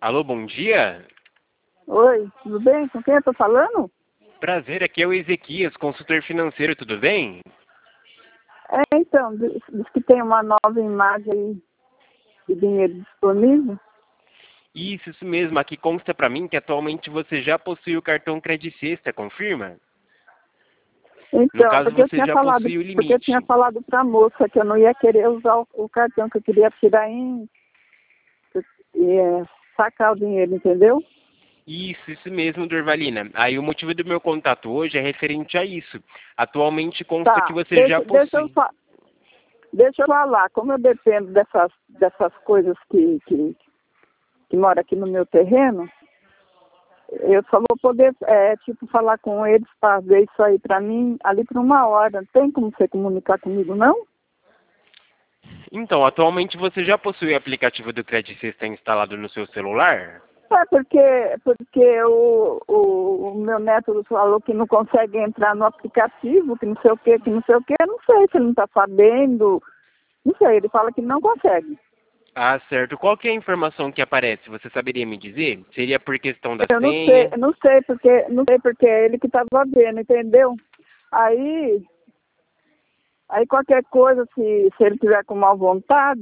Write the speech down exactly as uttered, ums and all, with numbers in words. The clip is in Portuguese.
Alô, bom dia. Oi, tudo bem? Com quem eu tô falando? Prazer, aqui é o Ezequias, consultor financeiro, tudo bem? É, então, diz, diz que tem uma nova imagem aí de dinheiro disponível. Isso, isso mesmo. Aqui consta pra mim que atualmente você já possui o cartão Credit Sexta, confirma? No Então, caso, porque eu você tinha já falado, possui o porque eu tinha limite. falado pra moça que eu não ia querer usar o, o cartão, que eu queria tirar em é, sacar o dinheiro, entendeu? Isso, isso mesmo, Dorvalina. Aí o motivo do meu contato hoje é referente a isso. Atualmente consta que Tá, você já deixa, deixa, eu, possui. fa- deixa eu falar, como eu dependo dessas, dessas coisas que, que, que moram aqui no meu terreno, eu só vou poder, é, tipo, falar com eles para ver isso aí para mim ali por uma hora. Não tem como você comunicar comigo, não? Então, atualmente você já possui o aplicativo do Credit Sexta instalado no seu celular? É porque, porque o, o, o meu neto falou que não consegue entrar no aplicativo, que não sei o que, que não sei o que. Eu não sei se ele não está sabendo. Não sei, ele fala que não consegue. Ah, certo. Qual que é a informação que aparece? Você saberia me dizer? Seria por questão da Eu não sei, senha? eu não sei porque, não sei porque é ele que estava vendo, entendeu? Aí, aí qualquer coisa, se, se ele tiver com má vontade,